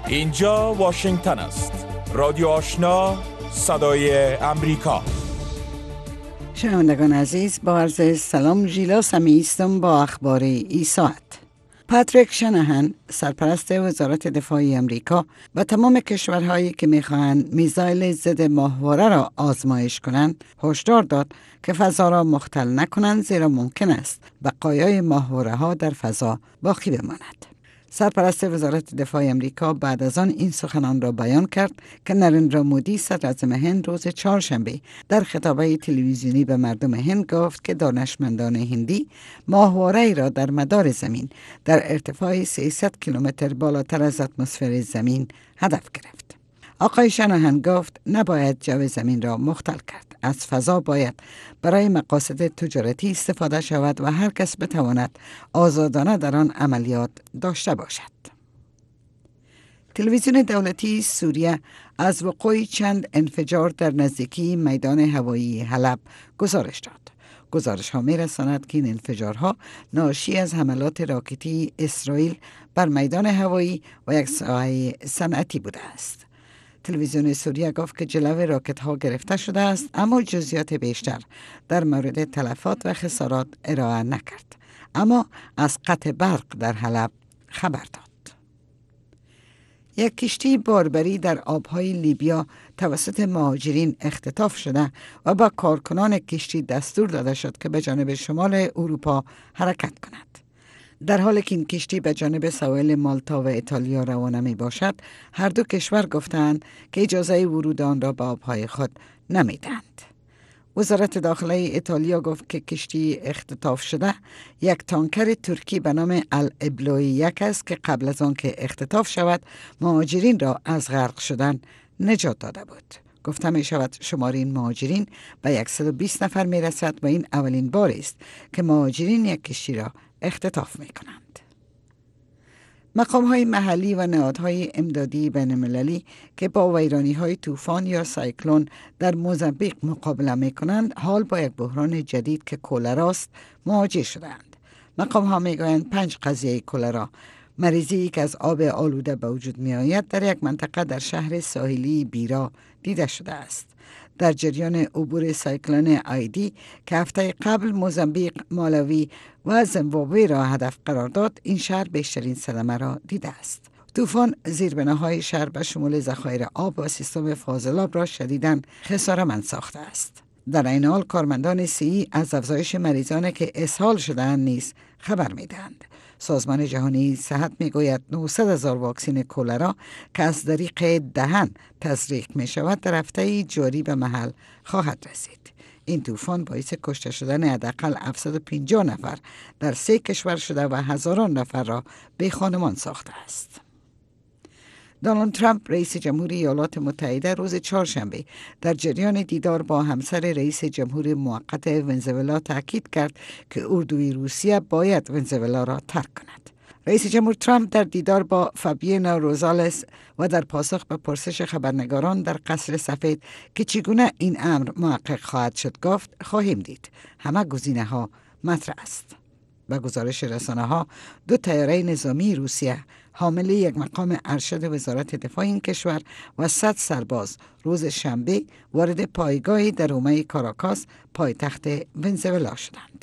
اینجا واشنگتن است. رادیو آشنا، صدای امریکا. شنوندگان عزیز، با عرض سلام، ژیلا سمیعی هستم با اخبار این ساعت. پاتریک شناهن، سرپرست وزارت دفاع امریکا، و تمام کشورهایی که میخواهند میزایل ضد ماهواره را آزمایش کنند هشدار داد که فضا را مختل نکنند، زیرا ممکن است بقایای ماهواره ها در فضا باقی بماند. سرپرست وزارت دفاع امریکا بعد از آن این سخنان را بیان کرد که نریندرا مودی، صدراعظم هند، روز چهارشنبه در خطابه تلویزیونی به مردم هند گفت که دانشمندان هندی ماهواره‌ای را در مدار زمین در ارتفاع 300 کیلومتر بالاتر از اتمسفر زمین هدف گرفت. آقای شناهن گفت نباید جو زمین را مختل کرد. از فضا باید برای مقاصد تجارتی استفاده شود و هر کس بتواند آزادانه در آن عملیات داشته باشد. تلویزیون دولتی سوریه از وقوع چند انفجار در نزدیکی میدان هوایی حلب گزارش داد. گزارش ها می رساند که این انفجارها ناشی از حملات راکتی اسرائیل بر میدان هوایی و یک ساحه صنعتی بوده است. تلویزیون سوریه گفت که جلو راکت ها گرفته شده است، اما جزئیات بیشتر در مورد تلفات و خسارات ارائه نکرد، اما از قطع برق در حلب خبر داد. یک کشتی باربری در آبهای لیبیا توسط مهاجرین اختطاف شده و با کارکنان کشتی دستور داده شد که به جانب شمال اروپا حرکت کند. در حالی که این کشتی به جانب سواحل مالتا و ایتالیا روانه می باشد، هر دو کشور گفتند که اجازه ورود آن را به آبهای خود نمیدهند. وزارت داخله ایتالیا گفت که کشتی اختطاف شده یک تانکر ترکی به نام الابلوی یک است که قبل از آن که اختطاف شود مهاجرین را از غرق شدن نجات داده بود. گفته می شود شمار این مهاجرین به 120 نفر می رسد و این اولین بار است که مهاجرین یک کشتی را اختطاف می کنند. مقام‌های محلی و نهادهای امدادی بین‌المللی که با ویرانی‌های طوفان یا سایکلون در موزامبیق مقابله می‌کنند، حال با یک بحران جدید که کلراست مواجه شدند. مقام‌ها می‌گویند 5 قضیه کلرا، مریضی که از آب آلوده به وجود می‌آید، در یک منطقه در شهر ساحلی بیرا دیده شده است. در جریان عبور سایکلون آیدی که هفته قبل موزامبیق، مالاوی و زیمبابوه را هدف قرار داد، این شهر بیشترین صدمه را دیده است. طوفان زیربناهای شهر به شمول ذخایر آب و سیستم فاضلاب را شدیداً خساره‌مند ساخته است. در این حال کارمندان صحی از افزایش مریضانی که اسهال شده‌اند نیز خبر می‌دهند. سازمان جهانی صحت میگوید 900,000 واکسن کلرا که از طریق دهن تزریق می شود در هفته جاری به محل خواهد رسید. این طوفان باعث کشته شدن حداقل 750 نفر در 3 کشور شده و هزاران نفر را بی خانمان ساخته است. دونالد ترامپ رئیس جمهوری ایالات متحده روز چهارشنبه در جریان دیدار با همسر رئیس جمهور موقت ونزوئلا تاکید کرد که اردوی روسیه باید ونزوئلا را ترک کند. رئیس جمهور ترامپ در دیدار با فابینا روزالس و در پاسخ به پرسش خبرنگاران در قصر سفید که چگونه این امر محقق خواهد شد گفت خواهیم دید، همه گزینه‌ها مطرح است. به گزارش رسانه‌ها 2 طیاره نظامی روسیه حامل یک مقام ارشد وزارت دفاع این کشور و 100 سرباز روز شنبه وارد پایگاهی در حومه کاراکاس پایتخت ونزوئلا شدند.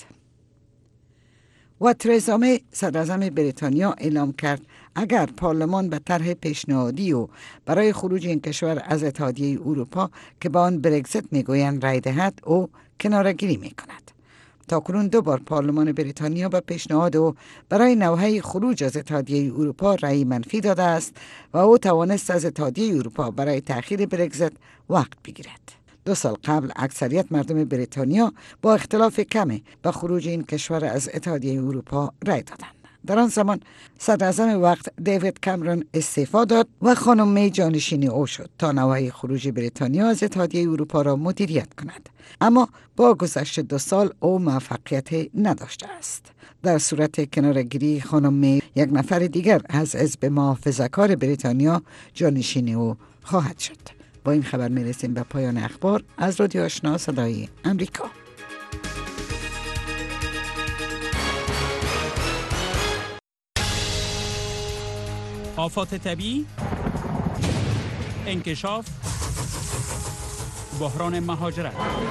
و ترزا می، صدراعظم بریتانیا، اعلام کرد اگر پارلمان به طرح پیشنهادی و برای خروج این کشور از اتحادیه اروپا که به آن برگزیت میگویند رای دهد، او کناره‌گیری میکند. تاکنون 2 بار پارلمان بریتانیا به پیشنهاد او برای نوحه خروج از اتحادیه اروپا رأی منفی داده است و او توانست از اتحادیه اروپا برای تأخیر برگزیت وقت بگیرد. 2 سال قبل اکثریت مردم بریتانیا با اختلاف کمی به خروج این کشور از اتحادیه اروپا رأی دادند. در آن زمان صدراعظم وقت دیوید کامرون استعفا داد و خانم می جانشین او شد تا نوحه خروج بریتانیا از اتحادیه اروپا را مدیریت کند، اما با گذشت 2 سال او موفقیت نداشته است. در صورت کناره‌گیری خانم می، یک نفر دیگر از حزب محافظه‌کار بریتانیا جانشین او خواهد شد. با این خبر میرسیم به پایان اخبار از رادیو آشنا صدای امریکا. آفات طبیعی، انکشاف، بحران مهاجرت،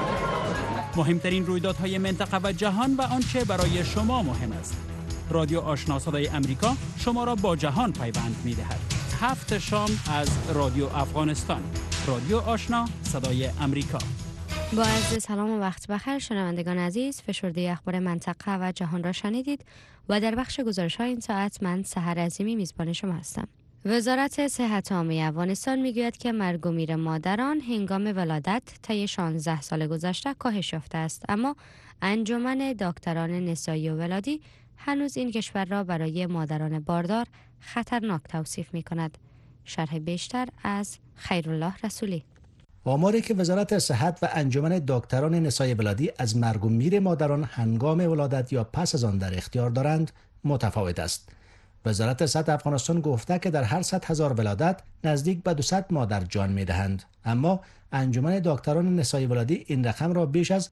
مهمترین رویدادهای منطقه و جهان و آنچه برای شما مهم است. رادیو آشنا صدای امریکا شما را با جهان پیوند می‌دهد. 7 شام از رادیو افغانستان. رادیو آشنا صدای امریکا. با عرض سلام و وقت بخیر شنوندگان عزیز، فشرده اخبار منطقه و جهان را شنیدید و در بخش گزارش‌های این ساعت من سحر عظیمی میزبان شما هستم. وزارت صحت عامه افغانستان میگوید که مرگ و میر مادران هنگام ولادت طی 16 سال گذشته کاهش یافته است، اما انجمن دکتران نسایی و ولادی هنوز این کشور را برای مادران باردار خطرناک توصیف می‌کند. شرح بیشتر از خیرالله رسولی. آماری که وزارت صحت و انجمن دکتران نسای ولادی از مرگ و میر مادران هنگام ولادت یا پس از آن در اختیار دارند متفاوت است. وزارت صحت افغانستان گفته که در هر 100,000 ولادت نزدیک به 200 مادر جان می‌دهند، اما انجمن دکتران نسای ولادی این رقم را بیش از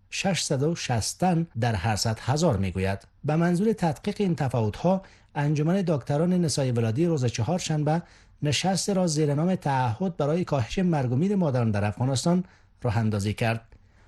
660 در هر 100,000 میگوید. به منظور تحقیق این تفاوت‌ها، انجمن دکتران نسای ولادی روز چهارشنبه نشست را زیر نام تعهد برای کاهش مرگ و میر مادران در افغانستان راه اندازی کرد.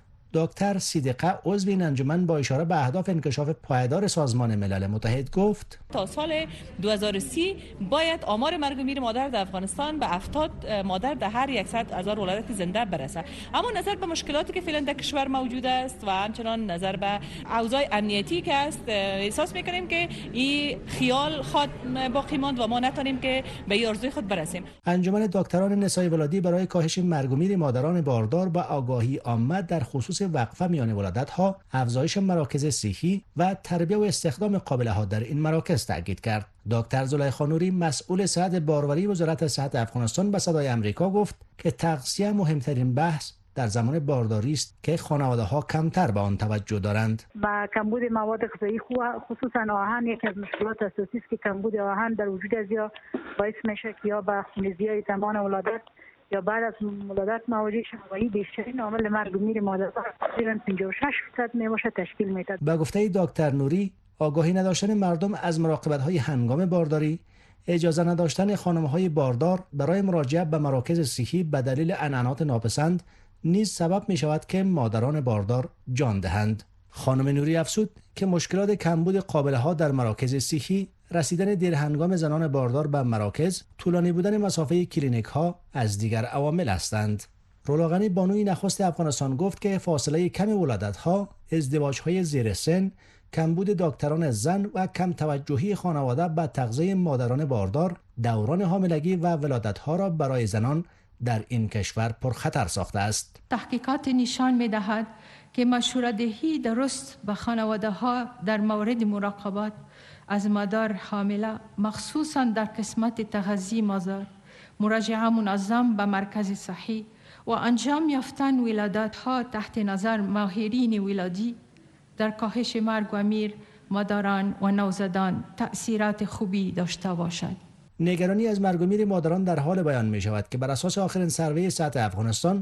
دکتر صدیقه عضو این انجمن با اشاره به اهداف انکشاف پایدار سازمان ملل متحد گفت تا سال 2030 باید آمار مرگ و میر مادر در افغانستان به 70 مادر در هر 100,000 ولادت زنده برسه. اما نظر به مشکلاتی که فعلا در کشور موجود است و همچنان نظر به اوضاع امنیتی که است، احساس میکنیم که این خیال خود باقی ماند و ما نتونیم که به این آرزوی خود برسیم. انجمن دکتران نسای ولادی برای کاهش مرگ و میر مادران باردار با آگاهی عامه در خصوص وقفه میان ولادت‌ها، افزایش مراکز صحی و تربیت و استخدام قابله‌ها در این مراکز تاکید کرد. دکتر زلیخا نوری مسئول صحت باروری وزارت صحت افغانستان به صدای امریکا گفت که تغذیه مهمترین بحث در زمان بارداری است که خانواده‌ها کمتر به آن توجه دارند. با کمبود مواد غذایی خصوصا آهن یکی از مشکلات اساسی است که کمبود آهن در وجود از یا باعث میشه که یا به خونریزی زمان ولادت یا بعد از ولادت مواجه شوند. بیشترین عامل مرگ و میر مادر تقریباً 56% میباشه تشکیل میده. به گفته دکتر نوری، آگاهی نداشتن مردم از مراقبت‌های هنگام بارداری، اجازه نداشتن خانم‌های باردار برای مراجعه به مراکز صحی به دلیل عنعنات ناپسند نیز سبب می‌شود که مادران باردار جان دهند. خانم نوری افزود که مشکلات کمبود قابله‌ها در مراکز صحی، رسیدن دیر هنگام زنان باردار به مراکز، طولانی بودن مسافه کلینیک‌ها از دیگر عوامل هستند. رولاغنی بانوی نخست افغانستان گفت که فاصله کم ولادت‌ها، ازدواج‌های زیر سن، کمبود دکتران زن و کم توجهی خانواده به تغذیه مادران باردار، دوران حاملگی و ولادت‌ها را برای زنان در این کشور پرخطر ساخته است. تحقیقات نشان می‌دهد که مشوره‌دهی درست به خانواده‌ها در مورد مراقبت از مادر حامله، مخصوصاً در قسمت تغذیه مادر، مراجعه منظم به مرکز صحی و انجام یافتن ولادت‌ها تحت نظر ماهرین ولادی در کاهش مرگ و میر مادران و نوزادان تأثیرات خوبی داشته باشد. نگرانی از مرگ و میر مادران در حال بیان می شود که بر اساس آخرین سروی صحت افغانستان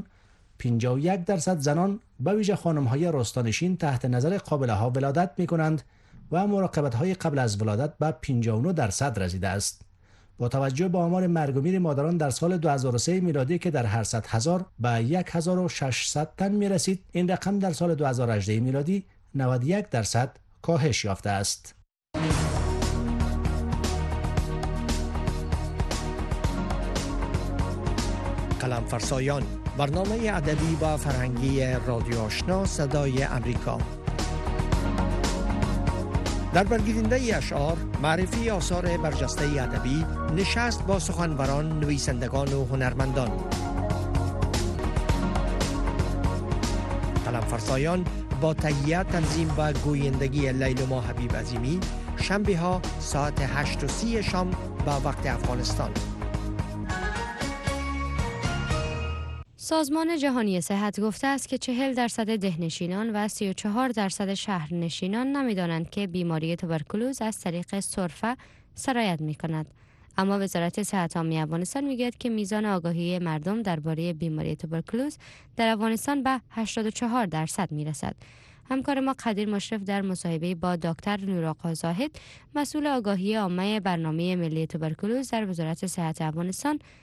51% زنان به ویژه خانم‌های رستانشین تحت نظر قابله‌ها ولادت می‌کنند و مراقبت‌های قبل از ولادت به 59% رسیده است. با توجه به آمار مرگ و میر مادران در سال 2003 میلادی که در هر 100,000 به 1600 تن می‌رسید، این رقم در سال 2018 میلادی 91% کاهش یافته است. قلم فرسایان، برنامه ادبی و فرهنگی رادیو آشنا صدای امریکا. در برگزیدنده اشعار، معرفی آثار برجسته ادبی، نشست با سخنوران، نویسندگان و هنرمندان. قلم فرسایان با تهیه، تنظیم و گویندگی لیلما حبیب عظیمی، شنبه ها ساعت 8:30 شام به وقت افغانستان. سازمان جهانی صحت گفته است که 40% دهنشینان و 34% شهرنشینان نمی‌دانند که بیماری توبرکولوز از طریق سرفه سرایت می‌کند. اما وزارت صحت عامه افغانستان میگوید که میزان آگاهی مردم درباره بیماری توبرکولوز در افغانستان به 84% میرسد. همکار ما قدیر مشرف در مصاحبه با دکتر نورآقا زاهد، مسئول آگاهی عامه برنامه ملی توبرکولوز در وزارت صحت افغانستان،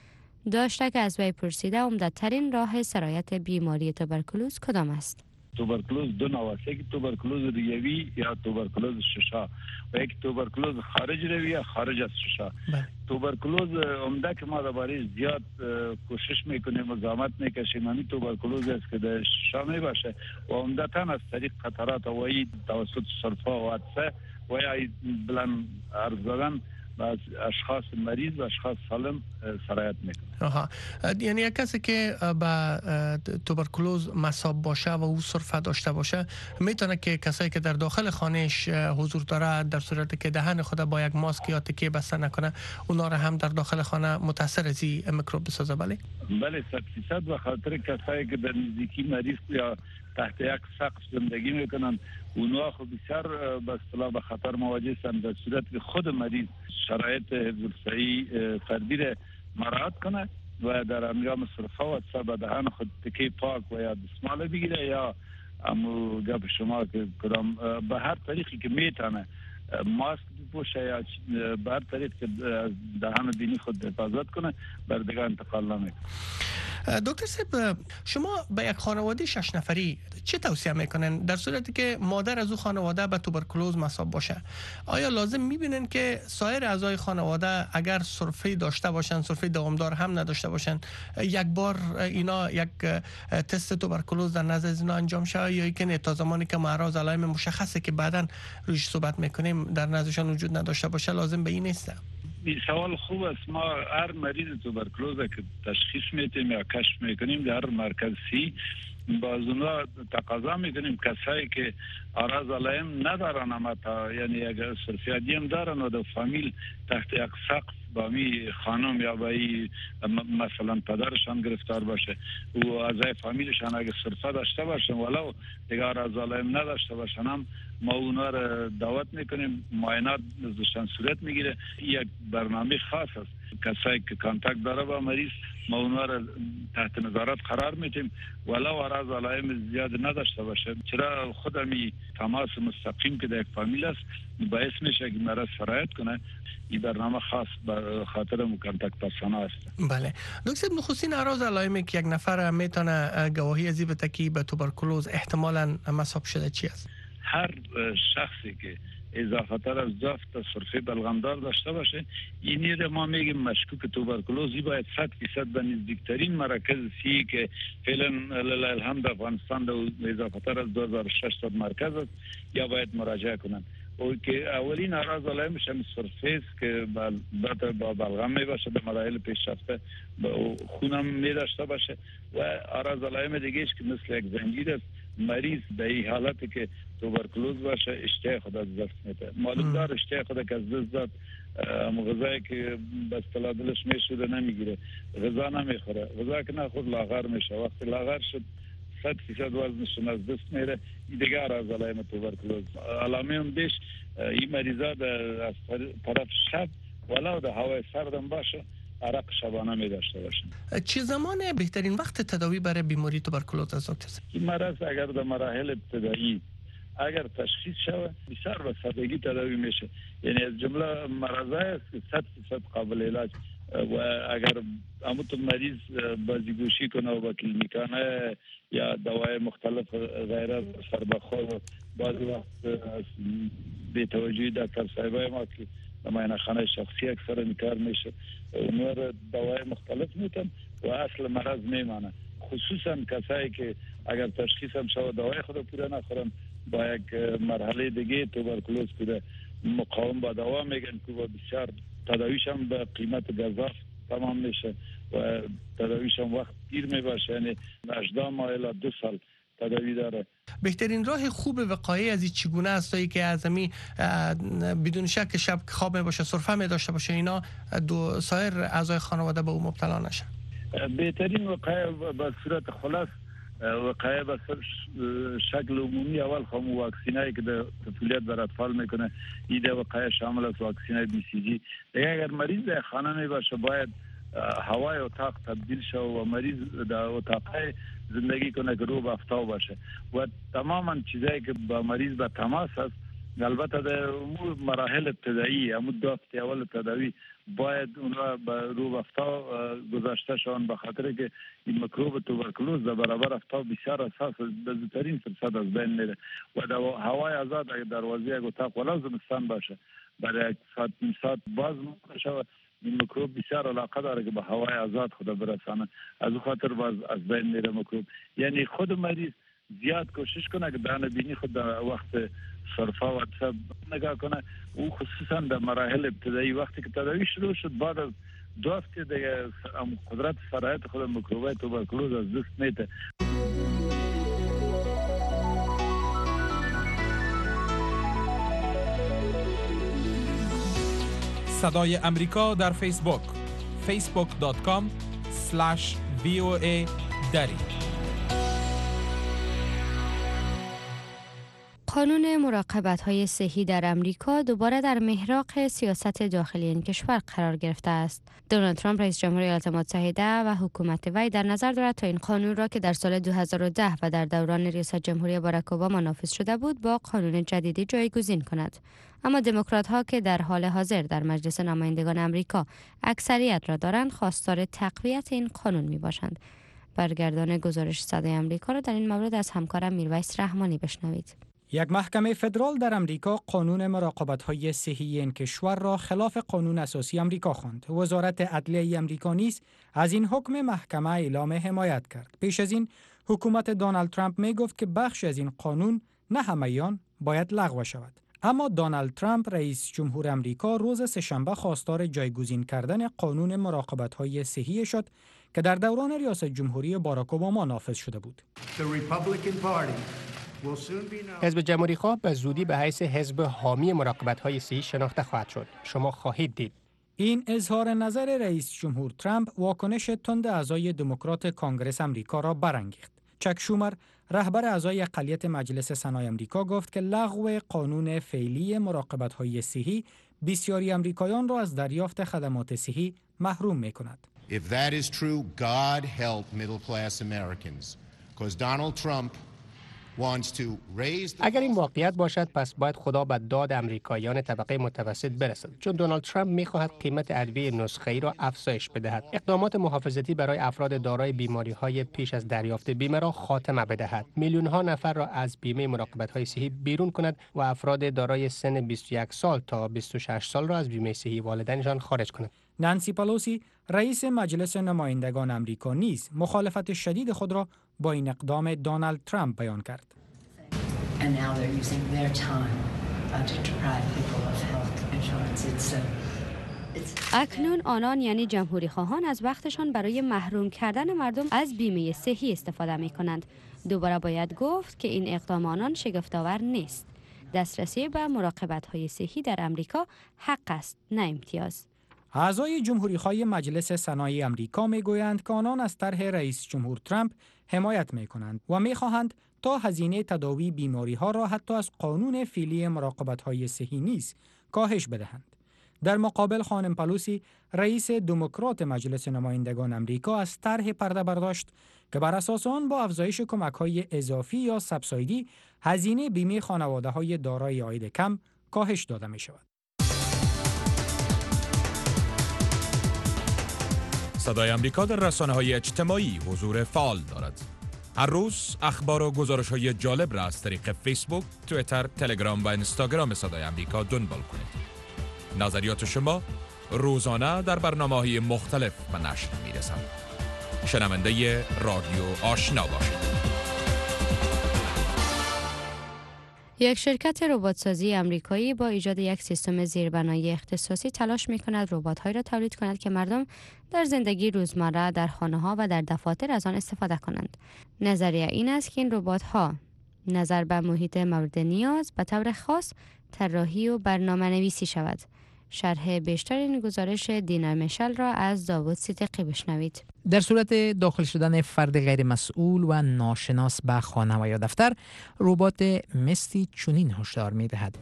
داشته که از وی پرسیده عمده‌ترین راه سرایت بیماری توبرکولوز کدام است؟ توبرکلوز دو نوع است، یک توبرکلوز ریوی یا توبرکلوز ششا و یک توبرکلوز خارج روی یا خارج از ششا. توبرکلوز عمده که ما درباره زیاد کوشش میکنیم و زحمت میکشیم همین توبرکلوز است که در ششا میباشه و عمدتاً از طریق قطرات هوایی توسط سرفه و عطسه و یا بلند عرض زدن از اشخاص مریض و اشخاص سالم سرایت میکنه. یعنی یک کسی که با توبرکلوز مصاب باشه و او سرفه داشته باشه میتونه که کسایی که در داخل خانهش حضور داره در صورتی که دهن خود با یک ماسک یا تکیه بسته نکنه اونا را هم در داخل خانه متاثر از این میکروب بسازه؟ بله 100% به خاطر کسایی که در نزدیکی مریض یا تحت یک سقف زندگی میکنن اونها خب بسیار به اصطلاح به خطر مواجه هستند در صورتی که خود مریض شرایط حفظ الصحی فردی را مراعات کنه و در انجام سرفه و عطسه دهن خود تکه پاک و یا دستمال بگیره یا امو گپ شما که کدام به هر طریقی که میتونه ماسک بپوشه یا به هر طریق که دهن بینی خود حفاظت کنه بر دیگه انتقال نمیکنه. دکتر صاحب شما به یک خانواده 6 نفری چه توصیه میکنن در صورتی که مادر از او خانواده به توبرکلوز مصاب باشه؟ آیا لازم میبینن که سایر اعضای خانواده اگر سرفه داشته باشن، سرفه دوامدار هم نداشته باشن، یک بار اینا یک تست توبرکلوز در نزد اینا انجام شه یا اینکه تا زمانی که اعراض علائم مشخصه که بعداً روش صحبت میکنیم در نزدشان وجود نداشته باشه لازم به این نیست؟ این سوال خوب است. ما هر مریض توبرکلوز که تشخیص میدیم یا کشف میکنیم در مرکز سی باز اونا تقاضا میکنیم کسایی که اعراض علائم ندارن اما یعنی اگر سرفیادی هم دارن و در فامیل تحت یک سقف با می خانم یا با مثلا پدرشان گرفتار باشه و اعضای فامیلشان اگر سرفه داشته باشن ولو دیگه اعراض علائم نداشته باشن هم ما اونا را دعوت میکنیم معاینات ازشان صورت میگیره. یک برنامه خاص است کسایی که کانتاکت داره با مریض ما اونا را تحت نظارت قرار میدیم ولو اعراض علائم زیاد نداشته باشه چرا خودمی تماس مستقیم که در یک فامیل است باعث میشه که مرض سرایت کنه. این برنامه خاص به خاطر کانتاکت پرسونا است. بله دکتر نخستین اعراض علائمی که یک نفر میتونه گواهی از این بده که به توبرکلوز احتمالاً مصاب شده چی است؟ هر شخصی که اضافتر از ضعف سرفه بلغمدار داشته باشه اینی را ما میگیم مشکوک توبرکلوزی باید 100% به نزدیکترین مرکز سی که فعلا لله الحمد افغانستان در اضافتر از 2006 تا مرکز است یا باید مراجعه کنند. و که اولین اعراض علائمش هم سرفه است که با بلغم می باشه به مراحل پیشرفته خونم می داشته باشه و اعراض علائم دیگه که مثل یک زنجیر است. مریض به این حالتی که توبرکلوز باشه اشتهای خود از دست میده معلوم دار اشتهای خود که از دست داد غذایی که به اصطلاح دلش میشوده نمیگیره غذا نمیخوره غذا که نخورد لاغر میشه وقتی لاغر شد 100% وزنشون از دست میره این دیگه اعراض علائم توبرکلوز. علائم هم بیش این مریضا از طرف شب ولو در هوای سردم باشه عرق شبانه می داشته باشن. چه زمان بهترین وقت تداوی برای بیماری توبرکلوز است دکتر؟ این مرض اگر در مراحل ابتدایی اگر تشخیص شود بسیار به سادگی تداوی میشه یعنی از جمله مرضایی است که 100% قابل علاج و اگر همون مریض بازیگوشی کنه و با کلینیکانه یا دوای مختلف غیر از سربخور بعضی وقت به توجهی دکتر صاحبای ما که نماینده خانه شخصی اکثر این کار میشه اونور دوای مختلف میتن و اصل مرض میمانه خصوصا کسایی که اگر تشخیص هم شود دوای خود پوره نخورن با یک مرحله دیگه توبرکلوز که مقاوم با دوا میگن که بسیار تداویش هم به قیمت گزاف تمام میشه و تداویش هم وقت گیر میباشه یعنی 18 ماه الی 2 سال تداوی داره. بهترین راه خوب وقایع از این چگونه است که از می بدون شک شب خواب باشه سرفه می داشته باشه اینا دو سایر اعضای خانواده به اون مبتلا نشن؟ بهترین وقایع به صورت خلاص وقایع به شکل عمومی اول خام واکسینایی که در طفولیت بر اطفال میکنه این وقایع شامل است واکسینای بی سی جی. اگر مریض در خانه می باشه باید هوای اتاق تبدیل شد و مریض در اتاق زندگی کنه که رو به آفتاب باشه و تماما چیزایی که با مریض به تماس است البته در مراحل ابتدایی همون دافت اول تداوی باید اون را به رو افتا گذاشته شوند، به خاطر که این میکروب توبرکلوز در برابر افتا بسیار اساس به زودترین فرصت از بین میره و در هوای آزاد اگر دروازه یک اتاق ولو زمستان باشه برای یک ساعت نیم ساعت باز میشه، این میکروب بسیار علاقه داره که به هوای آزاد خود برسانه، از اون خاطر باز از بین میره میکروب. یعنی خود مریض زیاد کوشش کنه که دانه بینی خود در وقت صرفه و واتساپ نگاه کنه، او خصوصا در مراحل ابتدایی وقتی که تداوی شروع شد بعد از 2 هفته دیگه قدرت سرایت خود میکروب توبرکلوز از دست میده. صدای امریکا در فیسبوک facebook.com/VOA دری. قانون مراقبت‌های صحی در امریکا دوباره در محراق سیاست داخلی این کشور قرار گرفته است. دونالد ترامپ رئیس جمهور ایالات متحده و حکومت وی در نظر دارد تا این قانون را که در سال 2010 و در دوران ریاست جمهوری باراک اوباما نافذ شده بود با قانون جدیدی جایگزین کند. اما دموکرات‌ها که در حال حاضر در مجلس نمایندگان امریکا اکثریت را دارند، خواستار تقویت این قانون میباشند. برگردان گزارش صدای امریکا را در این مورد از همکارم میرویس رحمانی بشنوید. یک محکمه فدرال در امریکا قانون مراقبت‌های صحی این کشور را خلاف قانون اساسی امریکا خواند. وزارت عدلیه امریکا نیز از این حکم محکمه اعلام حمایت کرد. پیش از این حکومت دونالد ترامپ می گفت که بخش از این قانون، نه همه آن، باید لغو شود. اما دونالد ترامپ رئیس جمهور امریکا روز سه‌شنبه خواستار جایگزین کردن قانون مراقبت‌های صحی شد که در دوران ریاست جمهوری باراک اوباما نافذ شده بود. حزب جمهوری‌خواه به زودی به حیث حزب حامی مراقبت‌های صحی شناخته خواهد شد. شما خواهید دید. این اظهار نظر رئیس جمهور ترامپ واکنش تند اعضای دموکرات کانگرس امریکا را برانگیخت. چک شومر، رهبر اعضای اقلیت مجلس سنای امریکا، گفت که لغو قانون فعلی مراقبت‌های صحی بسیاری امریکایان را از دریافت خدمات صحی محروم می‌کند. If that is true, God help middle-class Americans, because Donald Trump اگر این واقعیت باشد، پس باید خدا به داد امریکایان طبقه متوسط برسد، چون دونالد ترامپ می‌خواهد قیمت ادویه نسخه‌ای را افزایش بدهد، اقدامات محافظتی برای افراد دارای بیماری‌های پیش از دریافت بیمه را خاتمه بدهد، میلیون‌ها نفر را از بیمه مراقبت‌های صحی بیرون کند و افراد دارای سن 21 سال تا 26 سال را از بیمه صحی والدینشان خارج کند. نانسی پلوسی، رئیس مجلس نمایندگان امریکا، نیز مخالفت شدید خود را با این اقدام دونالد ترامپ بیان کرد. اکنون آنان یعنی جمهوری خواهان از وقتشان برای محروم کردن مردم از بیمه صحی استفاده می کنند. دوباره باید گفت که این اقدام آنان شگفت‌آور نیست. دسترسی به مراقبت‌های صحی در امریکا حق است، نه امتیاز. اعضای جمهوری‌خواه مجلس سنای امریکا می‌گویند که آنان از طرح رئیس جمهور ترامپ حمایت می‌کنند و می‌خواهند تا هزینه تداوی بیماری‌ها را حتی از قانون فعلی مراقبت‌های صحی نیز کاهش بدهند. در مقابل خانم پلوسی، رئیس دموکرات مجلس نمایندگان امریکا، از طرح پرده برداشت که بر اساس آن با افزایش کمک‌های اضافی یا سبسایدی هزینه بیمه خانواده‌های دارای عاید کم کاهش داده می‌شود. صدای امریکا در رسانه‌های اجتماعی حضور فعال دارد. هر روز اخبار و گزارش‌های جالب را از طریق فیسبوک، توییتر، تلگرام و اینستاگرام صدای امریکا دنبال کنید. نظریات شما روزانه در برنامه‌های مختلف به نشر می‌رسند. شنونده رادیو آشنا باشید. یک شرکت ربات‌سازی آمریکایی با ایجاد یک سیستم زیربنایی اختصاصی تلاش می‌کند ربات‌هایی را تولید کند که مردم در زندگی روزمره در خانه‌ها و در دفاتر از آن استفاده کنند. نظریه این است که این ربات‌ها نظر به محیط مورد نیاز به طور خاص طراحی و برنامه‌نویسی شود. شرح بیشتر این گزارش دینا میشل را از داوود صدیقی بشنوید. در صورت داخل شدن فرد غیر مسئول و ناشناس به خانه و یا دفتر، ربات مستی چنین هشدار می‌دهد: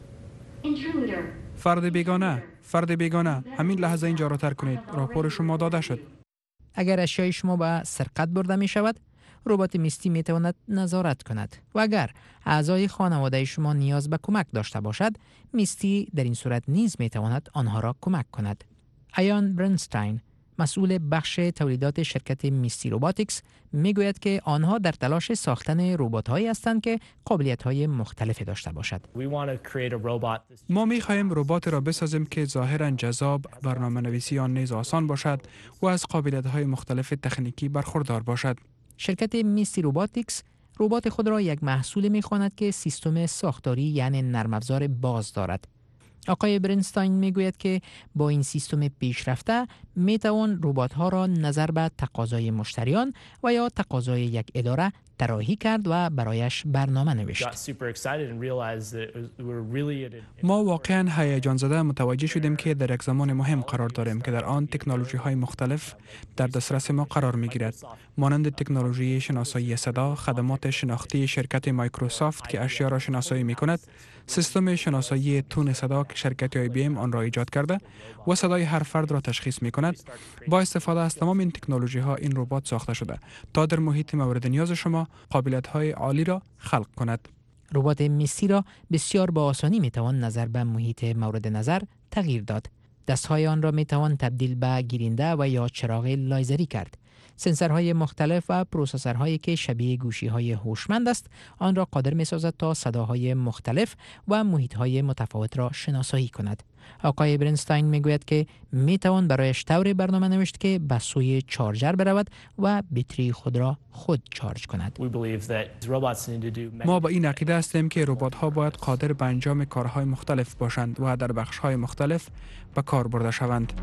فرد بیگانه، همین لحظه اینجا را ترک کنید. راپور شما داده شد. اگر اشیای شما به سرقت برده می شود، ربات میستی می تواند نظارت کند و اگر اعضای خانواده شما نیاز به کمک داشته باشد، میستی در این صورت نیز می تواند آنها را کمک کند. ایان برنستاین، مسئول بخش تولیدات شرکت میستی روباتیکس، میگوید که آنها در تلاش ساختن ربات‌هایی هستند که قابلیت‌های مختلفی داشته باشد. ما می‌خواهیم ربات را بسازیم که ظاهراً جذاب، برنامه‌نویسی آن نیز آسان باشد و از قابلیت‌های مختلف تکنیکی برخوردار باشد. شرکت میستی روباتیکس ربات خود را یک محصول می‌خواند که سیستم ساختاری یعنی نرم افزار باز دارد. آقای برنستاین میگوید که با این سیستم پیشرفته میتوان ربات‌ها را نظر به تقاضای مشتریان و یا تقاضای یک اداره طراحی کرد و برایش برنامه نوشت. ما واقعاً هیجان زده متوجه شدیم که در یک زمان مهم قرار داریم که در آن تکنولوژی‌های مختلف در دسترس ما قرار می‌گیرد، مانند تکنولوژی شناسایی صدا، خدمات شناختی شرکت مایکروسافت که اشیا را شناسایی می‌کند، سیستم شناسایی تون صدا که شرکت IBM آن را ایجاد کرده و صدای هر فرد را تشخیص می‌کند. با استفاده از تمام این تکنولوژی‌ها این ربات ساخته شده تا در محیط مورد نیاز شما قابلیت‌های عالی را خلق کند. ربات میستی را بسیار با آسانی میتوان نظر به محیط مورد نظر تغییر داد. دستهای آن را میتوان تبدیل به گیرنده و یا چراغ لایزری کرد. سنسورهای مختلف و پروسسورهایی که شبیه گوشی‌های هوشمند است، آن را قادر می‌سازد تا صداهای مختلف و محیط‌های متفاوت را شناسایی کند. آقای برنستاین میگوید که میتوان برایش طور برنامه نوشت که به سوی چارجر برود و بطری خود را خود چارج کند. ما با این عقیده هستیم که ربات‌ها باید قادر به انجام کارهای مختلف باشند و در بخش‌های مختلف به کار برده شوند.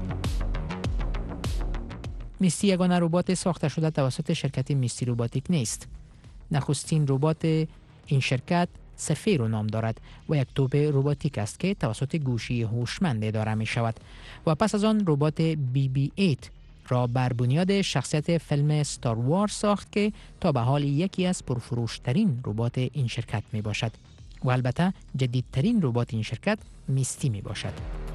میستی یگانه ربات ساخته شده توسط شرکت میستی روباتیک نیست. نخستین ربات این شرکت سفیرو نام دارد و یک توپ روباتیک است که توسط گوشی هوشمند اداره می شود و پس از آن ربات BB-8 را بر بنیاد شخصیت فیلم ستار وارز ساخت که تا به حال یکی از پرفروشترین ربات این شرکت می باشد و البته جدیدترین ربات این شرکت میستی می باشد.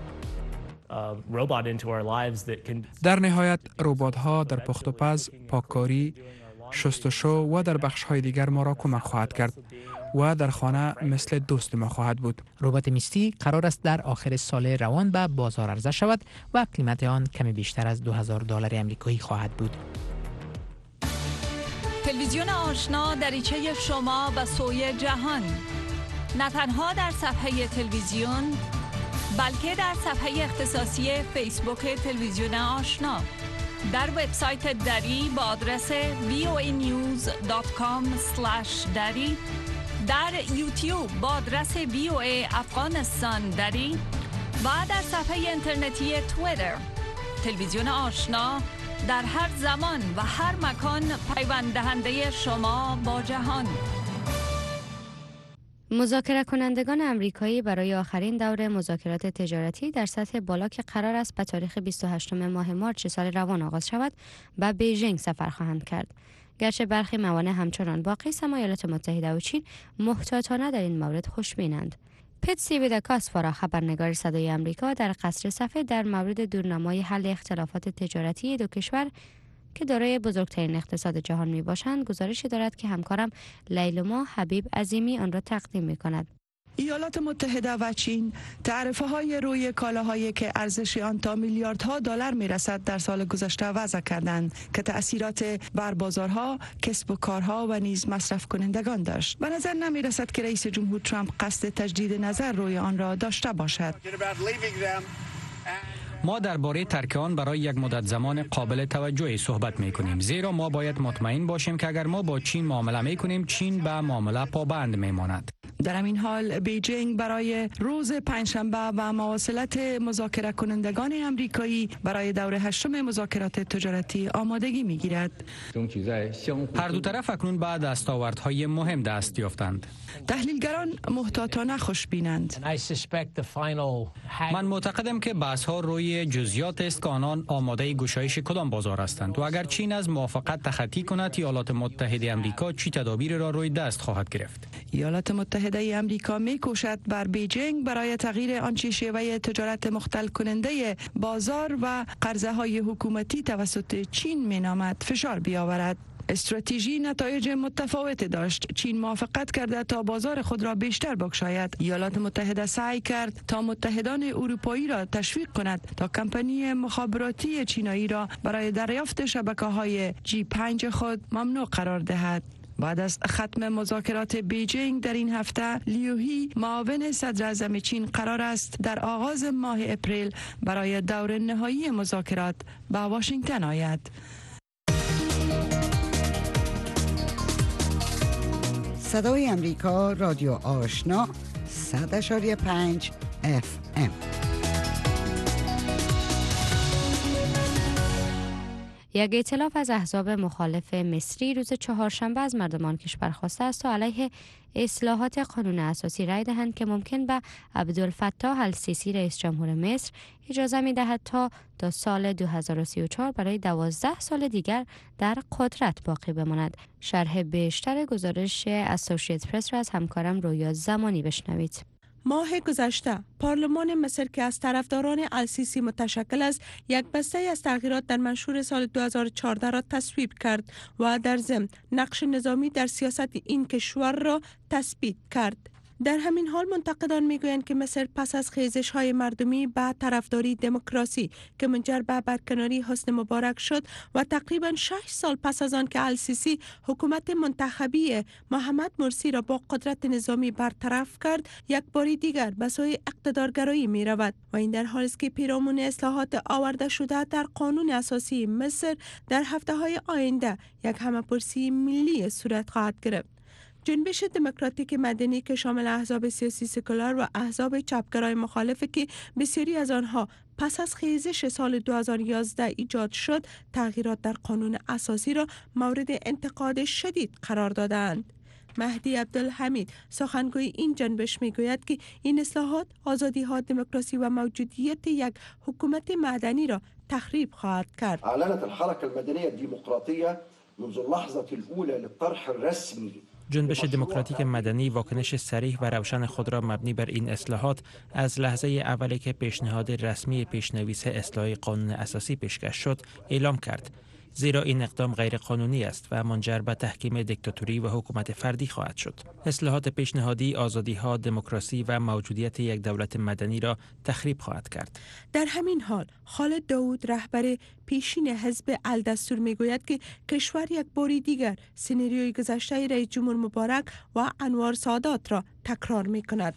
در نهایت ربات‌ها در پخت و پز، پاککاری، شستشو و در بخش‌های دیگر ما را کمک خواهد کرد و در خانه مثل دوست ما خواهد بود. ربات میستی قرار است در آخر سال روان به بازار عرضه شود و قیمت آن کمی بیشتر از $2000 آمریکایی خواهد بود. تلویزیون آشنا دریچه شما به سوی جهان، نه تنها در صفحه تلویزیون بلکه در صفحه اختصاصی فیسبوک تلویزیون آشنا، در وبسایت دری با آدرس voanews.com/dari، در یوتیوب با آدرس VOA افغانستان دری و در صفحه اینترنتی توییتر. تلویزیون آشنا در هر زمان و هر مکان پیوند دهنده شما با جهان. مذاکره کنندگان امریکایی برای آخرین دور مذاکرات تجارتی در سطح بالا که قرار است به تاریخ 28 ماه مارس سال روان آغاز شود، به بیژینگ سفر خواهند کرد. گرچه برخی موانع همچنان باقی است، اما ایالات متحده و چین محتاطانه در این مورد خوشبینند. پتسی ویداکاسپارا، خبرنگار صدای آمریکا، در قصر سفید در مورد دورنمای حل اختلافات تجارتی دو کشور که دارای بزرگترین اقتصاد جهان می باشند گزارشی دارد که همکارم لیلما حبیب عظیمی آن را تقدیم می کند. ایالات متحده و چین تعرفه های روی کالاهایی که ارزش آن تا میلیاردها دلار می رسد در سال گذشته وضع کردند که تأثیرات بر بازارها، کسب و کارها و نیز مصرف کنندگان داشت. به نظر نمی رسد که رئیس جمهور ترامپ قصد تجدید نظر روی آن را داشته باشد. ما درباره ترک آن برای یک مدت زمان قابل توجهی صحبت می کنیم، زیرا ما باید مطمئن باشیم که اگر ما با چین معامله می کنیم، چین به معامله پابند می ماند. در همین حال بیجینگ برای روز پنجشنبه و مواصلت مذاکره کنندگان امریکایی برای دور هشتم مذاکرات تجارتی آمادگی می گیرد. هر دو طرف اکنون به دستاوردهای مهم دست یافتند. تحلیلگران محتاطانه خوشبینند. من معتقدم که بحث‌ها روی جزئیات است که آنان آماده گشایش کدام بازار هستند و اگر چین از موافقت تخطی کند، ایالات متحده آمریکا چی تدابیر را روی دست خواهد گرفت؟ ایالات متحده آمریکا می‌کوشد بر بیجینگ برای تغییر آنچه شیوه تجارت مختل کننده بازار و قرضه‌های حکومتی توسط چین می‌نامد فشار بیاورد. استراتژی نتایج متفاوتی داشت. چین موافقت کرده تا بازار خود را بیشتر بگشاید. ایالات متحده سعی کرد تا متحدان اروپایی را تشویق کند تا کمپانی مخابراتی چینایی را برای دریافت شبکه‌های G5 خود ممنوع قرار دهد. بعد از ختم مذاکرات بیجینگ در این هفته، لیوهی معاون صدر اعظم چین قرار است در آغاز ماه اپریل برای دور نهایی مذاکرات به واشنگتن آید. صدای امریکا، رادیو آشنا، 100.5 FM. یک ائتلاف از احزاب مخالف مصری روز چهارشنبه از مردمان کشور خواسته است تا علیه اصلاحات قانون اساسی رای دهند که ممکن به عبدالفتاح السیسی رئیس جمهور مصر اجازه می دهد تا سال 2034 برای 12 سال دیگر در قدرت باقی بماند. شرح بیشتر گزارش اسوسییتد پرس را از همکارم رویا زمانی بشنوید. ماه گذشته پارلمان مصر که از طرفداران السیسی متشکل است، یک بسته از تغییرات در منشور سال 2014 را تصویب کرد و در ضمن نقش نظامی در سیاست این کشور را تثبیت کرد. در همین حال منتقدان میگویند که مصر پس از خیزش‌های مردمی به طرفداری دموکراسی که منجر به برکناری حسنی مبارک شد و تقریباً 6 سال پس از آن که السیسی حکومت منتخبی محمد مرسی را با قدرت نظامی برطرف کرد، یک بار دیگر به سوی اقتدارگرایی می رود و این در حالی است که پیرامون اصلاحات آورده شده در قانون اساسی مصر در هفته‌های آینده یک همه‌پرسی ملی صورت خواهد گرفت. جنبش دموکراتیک مدنی که شامل احزاب سیاسی سکولار و احزاب چپگرای مخالفه که بسیاری از آنها پس از خیزش سال 2011 ایجاد شد، تغییرات در قانون اساسی را مورد انتقاد شدید قرار دادند. مهدی عبدالحمید سخنگوی این جنبش میگوید که این اصلاحات آزادی‌ها، دموکراسی و موجودیت یک حکومت مدنی را تخریب خواهد کرد. اعلنت الحركة المدنية الديمقراطية منذ اللحظة الأولى للطرح الرسمي. جنبش دموکراتیک مدنی واکنش صریح و روشن خود را مبنی بر این اصلاحات از لحظه اولی که پیشنهاد رسمی پیشنویس اصلاح قانون اساسی پیشکش شد اعلام کرد، زیرا این اقدام غیر قانونی است و منجر به تحکیم دیکتاتوری و حکومت فردی خواهد شد. اصلاحات پیشنهادی آزادی‌ها، دموکراسی و موجودیت یک دولت مدنی را تخریب خواهد کرد. در همین حال خالد داوود رهبر پیشین حزب الدستور میگوید که کشور یک بار دیگر سناریوی گذشته رئیس جمهور مبارک و انوار سادات را تکرار می‌کند.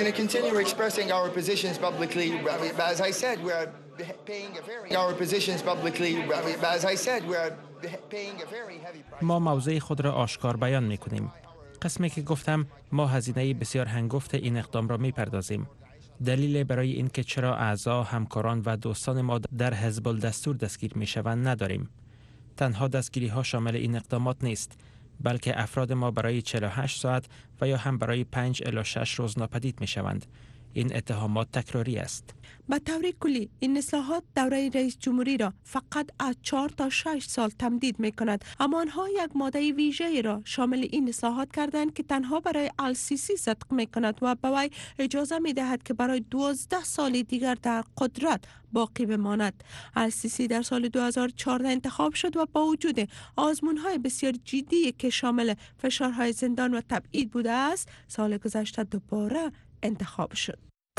ما موضع خود را آشکار بیان می‌کنیم. قسمی که گفتم، ما هزینه بسیار هنگفت این اقدام را می‌پردازیم. دلیل برای اینکه چرا اعضا، همکاران و دوستان ما در حزب الدستور دستگیر می‌شوند نداریم. تنها دستگیری ها شامل این اقدامات نیست، بلکه افراد ما برای 48 ساعت و یا هم برای 5 الی 6 روز ناپدید می‌شوند. این اتهامات تکراری است. به طور کلی این اصلاحات دوره رئیس جمهوری را فقط از 4 تا 6 سال تمدید می کند، اما آنها یک ماده ویژه را شامل این اصلاحات کردند که تنها برای السیسی صدق می کند و به وی اجازه می دهد که برای 12 سال دیگر در قدرت باقی بماند. السیسی در سال 2014 انتخاب شد و با وجود آزمون‌های بسیار جدی که شامل فشارهای زندان و تبعید بوده است، سال گذشته دوباره انتخاب شد.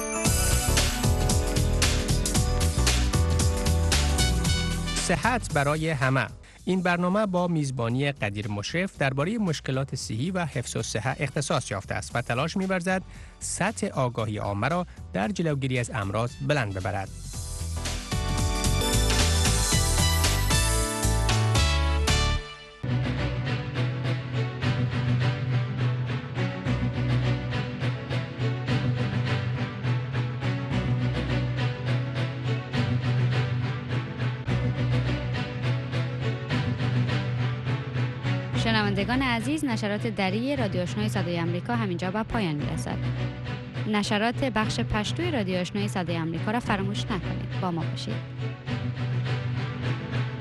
صحت برای همه. این برنامه با میزبانی قدیر مشرف درباره مشکلات صحی و حفظ الصحه اختصاص یافته است و تلاش می‌ورزد سطح آگاهی عامه را در جلوگیری از امراض بلند ببرد. شنوندگان عزیز، نشرات دری رادیو آشنای صدای آمریکا همینجا به پایان میرسد. نشرات بخش پشتوی رادیو آشنای صدای آمریکا را فراموش نکنید. با ما باشید.